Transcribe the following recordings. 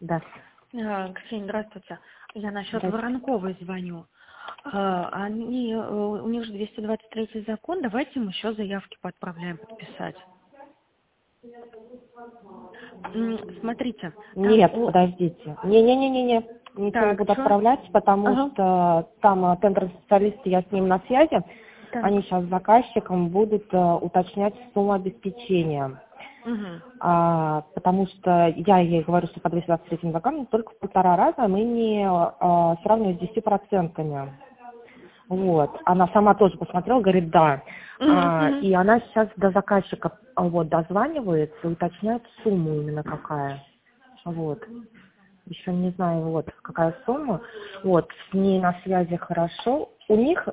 Да. Ксения, здравствуйте. Я насчет Здравствуйте. Воронковой звоню. У них же 223 закон, давайте им еще заявки поотправляем подписать. Смотрите. Нет, подождите. Не-не-не-не-не. Ничего не Так, буду что? отправлять, потому Ага. что там тендерные специалисты, я с ним на связи. Так. Они сейчас с заказчиком будут уточнять сумму обеспечения. Угу. Потому что я ей говорю, что по 223 законам только в 1,5 раза мы не сравниваем с 10%. Вот. Она сама тоже посмотрела, говорит, да. Угу. И она сейчас до заказчика дозванивается и уточняет сумму именно какая. Вот. Еще не знаю, какая сумма. Вот, с ней на связи хорошо. У них,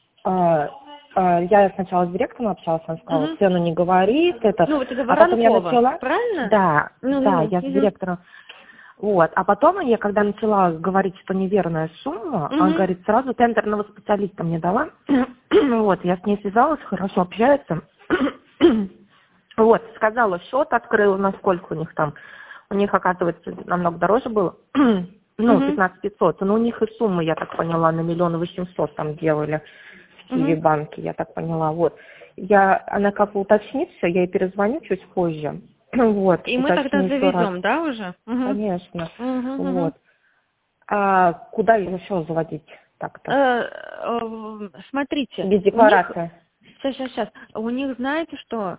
я сначала с директором общалась, она сказала, Угу. цену не говорит, это. Ну, вот это А потом я Воронкова, начала, правильно? да, Угу. я с директором. Вот, а потом я, когда начала говорить, что неверная сумма, она Угу. говорит, сразу тендерного специалиста мне дала. Вот, я с ней связалась, хорошо общается. Вот, сказала, счет открыла, насколько у них там. У них, оказывается, намного дороже было. Ну, Угу. 15 500. Но у них и суммы, я так поняла, на 1 800 000 там делали в Киеве Угу. банке, я так поняла. Вот. Она как бы уточнит все, я ей перезвоню чуть позже. Вот, И мы тогда уточню еще раз. заведем, да, уже? Угу. Конечно. Угу. Угу. Вот. А куда ее еще заводить так-то? Смотрите, Без у них, декларации. сейчас, у них, знаете что,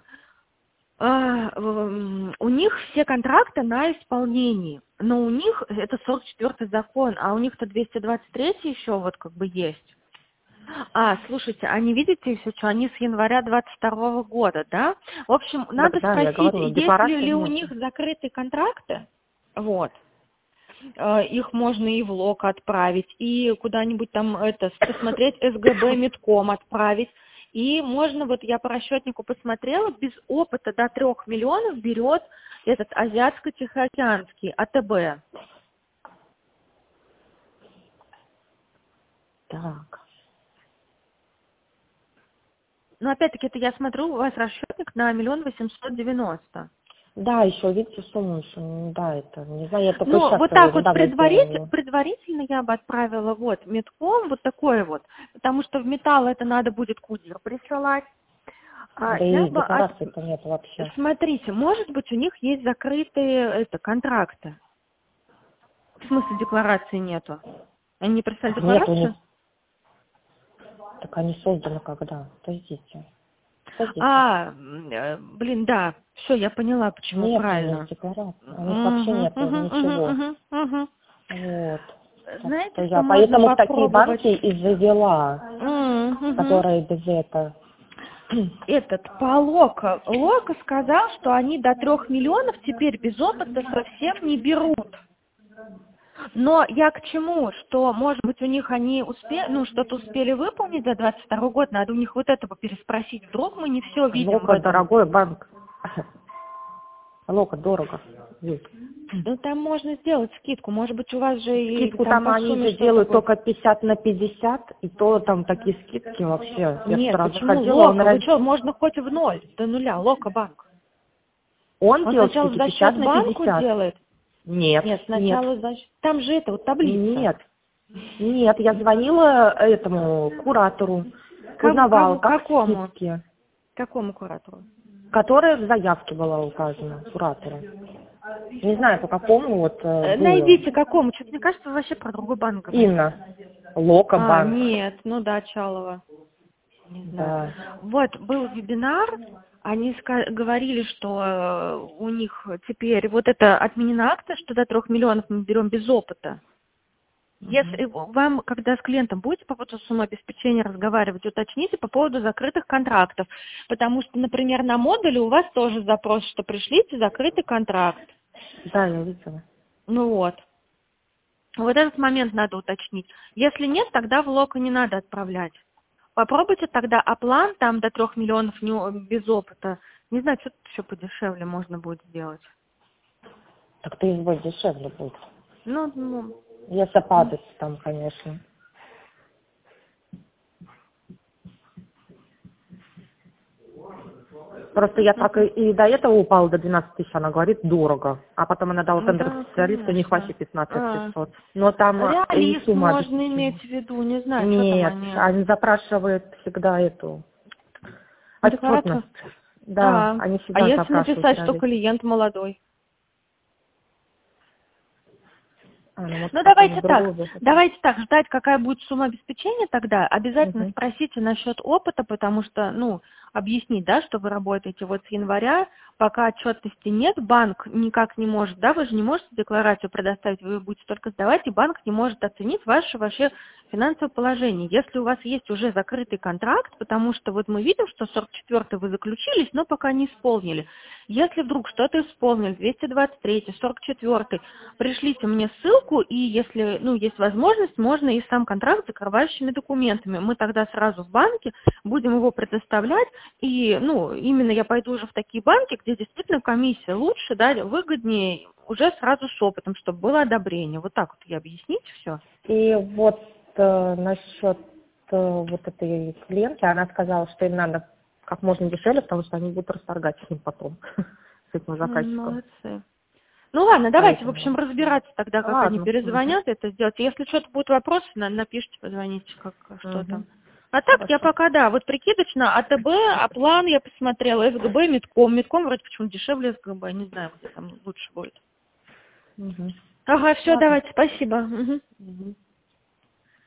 у них все контракты на исполнении, но у них это 44-й закон, а у них-то 223-й еще вот как бы есть. Слушайте, они, видите, все что, они с января 22-го года, да? В общем, надо Так, да, я спросить, говорю, есть декларации ли у нет. них закрытые контракты, вот. Их можно и в ЛОК отправить, и куда-нибудь там посмотреть СГБ Медком отправить. И можно, вот я по расчетнику посмотрела, без опыта до 3 миллионов берет этот Азиатско-Тихоокеанский, АТБ. Так. Но опять-таки, это я смотрю, у вас расчетник на 1 890 000. Да, еще, видите, сумму еще, да, это, не знаю, я только Ну, сейчас вот так вот недавно сделала. предварительно я бы отправила вот Медком, вот такое вот, потому что в металл это надо будет курьер присылать. Да Я и бы декларации-то нет вообще. Смотрите, может быть, у них есть закрытые контракты. В смысле декларации нету? Они не прислали Так нет, у них, декларацию? так они созданы когда? Подождите. Блин, да, все, я поняла, почему, Нет у них правильно. декларации, у них вообще Мгм, нету мгм, мгм, ничего. мгм, мгм. Вот. Так что Знаете, что я можно поэтому в такие попробовать? банки и завела, Мгм. которые без этого. По Лока сказал, что они до 3 миллионов теперь без опыта совсем не берут. Но я к чему, что, может быть, у них они что-то успели выполнить за 22 год, надо у них вот этого переспросить. Вдруг мы не все видим в Лока этом. дорогой банк. Лока дорого. Здесь. Ну, там можно сделать скидку, может быть, у вас же и Скидку там там по они сумме же что-то делают будет. только 50/50, и то там такие скидки вообще. Я Нет, вчера почему заходила, Лока? Вы что, можно хоть в ноль, до нуля, Лока банк. он Он делает сначала скидки за счет банку 50/50. делает. Нет, Нет, нет, сначала там же таблица. нет, нет. Я звонила этому куратору, узнавала, как Какому? скидки, Какому куратору? которая в заявке была указана, куратору. Не знаю, по какому было. Найдите какому. Что-то мне кажется, вы вообще про другой банк говорите. Инна, Лока банк. Нет, ну да, Чалова. Не знаю. Да. Вот, был вебинар, они говорили, что у них теперь вот это отменена акция, что до 3 миллионов мы берем без опыта. Если вам, когда с клиентом будете по поводу суммы обеспечения разговаривать, уточните по поводу закрытых контрактов. Потому что, например, на модуле у вас тоже запрос, что пришлите закрытый контракт. Да, я видела. Ну вот. Вот этот момент надо уточнить. Если нет, тогда в локо не надо отправлять. Попробуйте тогда план там до 3 миллионов без опыта. Не знаю, что-то еще подешевле можно будет сделать. Так ты избой дешевле будет. Ну, Если падать там, конечно. Просто я так и до этого упала до 12 тысяч, она говорит, дорого. А потом она дала тендер специалисту, у них вообще 15 600. Но там и Реалист сумма можно обеспечения. иметь в виду, не знаю, Нет, что там они запрашивают всегда эту декларацию? отчетность. Да, они А всегда если запрашивают. написать, что реалист. клиент молодой? Может, Ну, какой-нибудь давайте так, ждать, какая будет сумма обеспечения тогда. Обязательно Мгм. спросите насчет опыта, потому что, объяснить, да, что вы работаете вот с января, пока отчетности нет, банк никак не может, да, вы же не можете декларацию предоставить, вы будете только сдавать, и банк не может оценить ваше вообще финансовое положение. Если у вас есть уже закрытый контракт, потому что вот мы видим, что 44-й вы заключились, но пока не исполнили. Если вдруг что-то исполнили, 223-й, 44-й, пришлите мне ссылку, и если, есть возможность, можно и сам контракт с закрывающими документами. Мы тогда сразу в банке будем его предоставлять, и, именно я пойду уже в такие банки, где действительно комиссия лучше, да, выгоднее, уже сразу с опытом, чтобы было одобрение. Вот так вот я объяснить все. И вот насчет вот этой клиентки, она сказала, что им надо как можно дешевле, потому что они будут расторгать с ним потом, с этим заказчиком. Молодцы. Ну ладно, давайте, в Поэтому. общем, разбираться тогда, как они Ладно. перезвонят, это сделать. Если что-то будет вопросы, напишите, позвоните, что Мгм. там. А так, я Хорошо. пока, да, вот прикидочно, АТБ, Аплан я посмотрела, СГБ, Медком. Медком вроде почему дешевле СГБ, не знаю, где там лучше будет. Мгм. Ага, все, Ладно. давайте, спасибо. Мгм. Мгм.